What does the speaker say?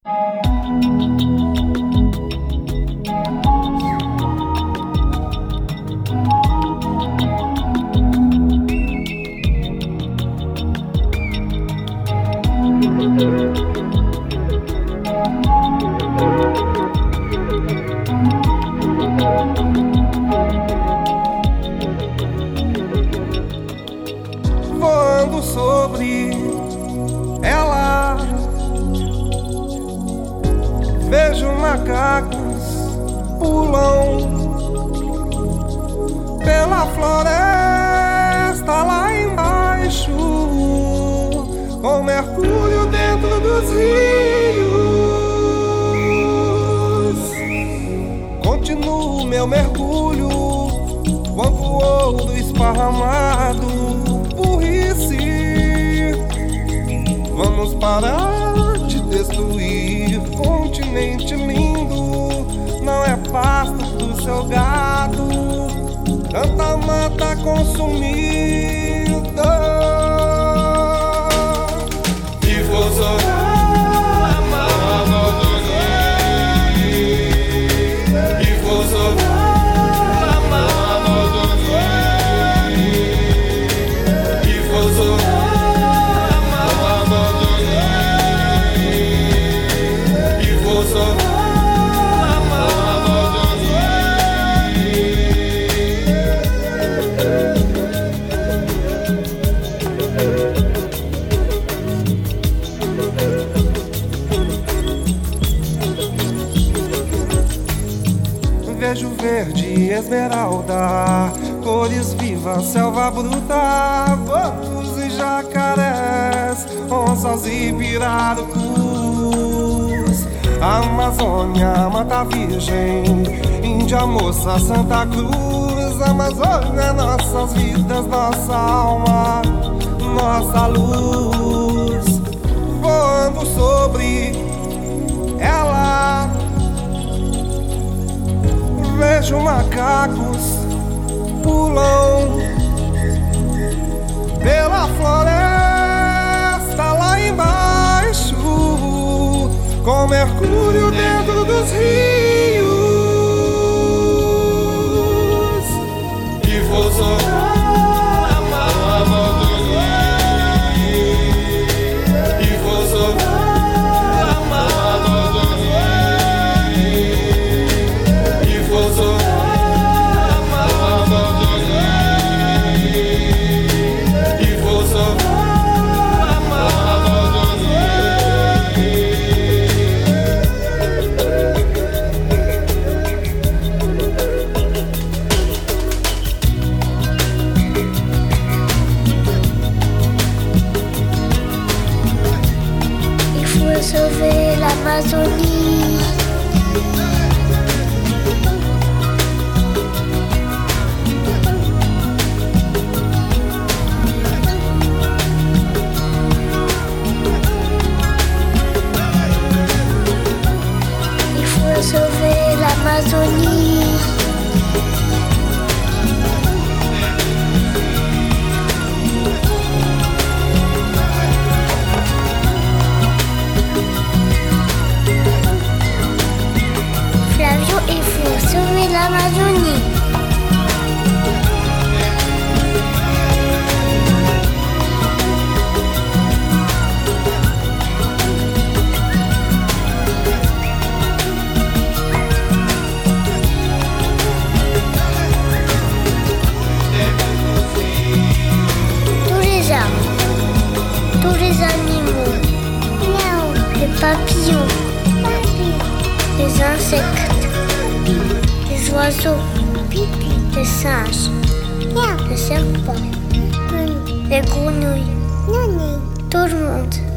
Voando sobre ela, vejo macacos pulam pela floresta lá embaixo, com mercúrio dentro dos rios. Continuo meu mergulho quanto ouro esparramado. Vamos parar de destruir continente lindo. Não é pasto do seu gado, tanta mata consumida. E vou zoar a Amazônia, e vou zoar a Amazônia, e vou zoar. Vejo verde, esmeralda, cores vivas, selva bruta, bambus e jacarés, onças e pirarucus. Amazônia, Mata Virgem, Índia Moça, Santa Cruz. Amazônia, nossas vidas, nossa alma, nossa luz. Voando sobre ela, vejo macacos pulam pela floresta lá embaixo, com mercúrio dentro dos rios. E vou zoar a Amazônia, e vou zoar a Amazônia, e vou zoar a Amazônia, e vou zoar a Amazônia. Il faut sauver l'Amazonie. Il faut sauver l'Amazonie. Flavio, il faut sauver l'Amazonie. Tous les arbres, tous les animaux, les papillons, les insectes, les oiseaux, les singes, les serpents, les grenouilles, tout le monde.